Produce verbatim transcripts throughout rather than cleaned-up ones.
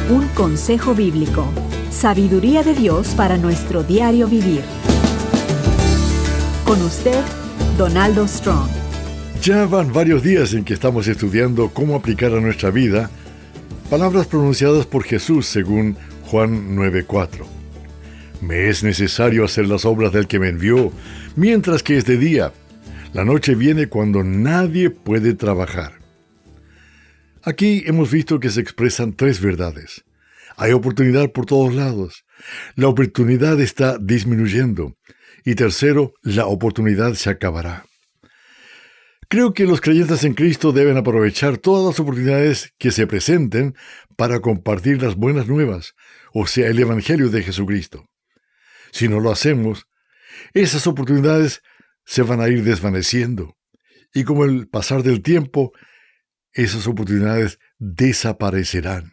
Un consejo bíblico. Sabiduría de Dios para nuestro diario vivir. Con usted, Donaldo Strong. Ya van varios días en que estamos estudiando cómo aplicar a nuestra vida palabras pronunciadas por Jesús según Juan nueve cuatro. Me es necesario hacer las obras del que me envió, mientras que es de día. La noche viene cuando nadie puede trabajar. Aquí hemos visto que se expresan tres verdades. Hay oportunidad por todos lados. La oportunidad está disminuyendo. Y tercero, la oportunidad se acabará. Creo que los creyentes en Cristo deben aprovechar todas las oportunidades que se presenten para compartir las buenas nuevas, o sea, el Evangelio de Jesucristo. Si no lo hacemos, esas oportunidades se van a ir desvaneciendo. Y con el pasar del tiempo, esas oportunidades desaparecerán.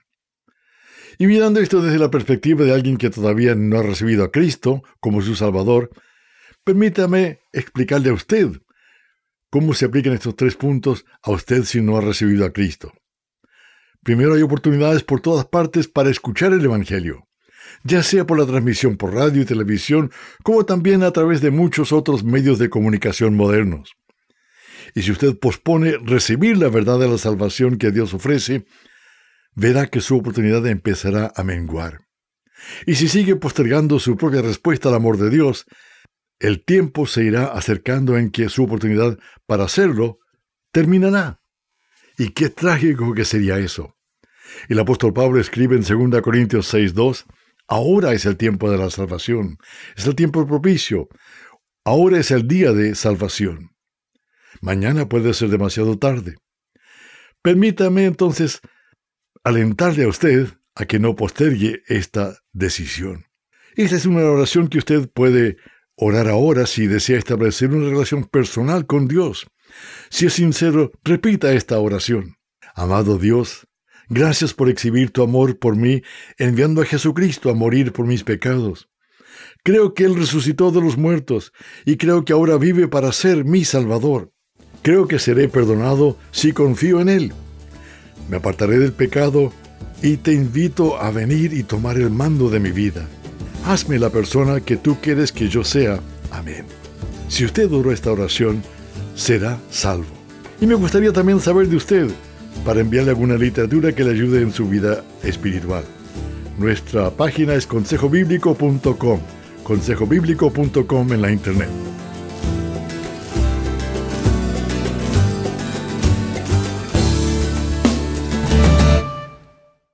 Y mirando esto desde la perspectiva de alguien que todavía no ha recibido a Cristo como su Salvador, permítame explicarle a usted cómo se aplican estos tres puntos a usted si no ha recibido a Cristo. Primero, hay oportunidades por todas partes para escuchar el Evangelio, ya sea por la transmisión por radio y televisión, como también a través de muchos otros medios de comunicación modernos. Y si usted pospone recibir la verdad de la salvación que Dios ofrece, verá que su oportunidad empezará a menguar. Y si sigue postergando su propia respuesta al amor de Dios, el tiempo se irá acercando en que su oportunidad para hacerlo terminará. Y qué trágico que sería eso. El apóstol Pablo escribe en segunda Corintios seis dos, ahora es el tiempo de la salvación, es el tiempo propicio, ahora es el día de salvación. Mañana puede ser demasiado tarde. Permítame entonces alentarle a usted a que no postergue esta decisión. Esta es una oración que usted puede orar ahora si desea establecer una relación personal con Dios. Si es sincero, repita esta oración. Amado Dios, gracias por exhibir tu amor por mí, enviando a Jesucristo a morir por mis pecados. Creo que Él resucitó de los muertos y creo que ahora vive para ser mi Salvador. Creo que seré perdonado si confío en Él. Me apartaré del pecado y te invito a venir y tomar el mando de mi vida. Hazme la persona que tú quieres que yo sea. Amén. Si usted oró esta oración, será salvo. Y me gustaría también saber de usted, para enviarle alguna literatura que le ayude en su vida espiritual. Nuestra página es consejo bíblico punto com, consejo bíblico punto com en la internet.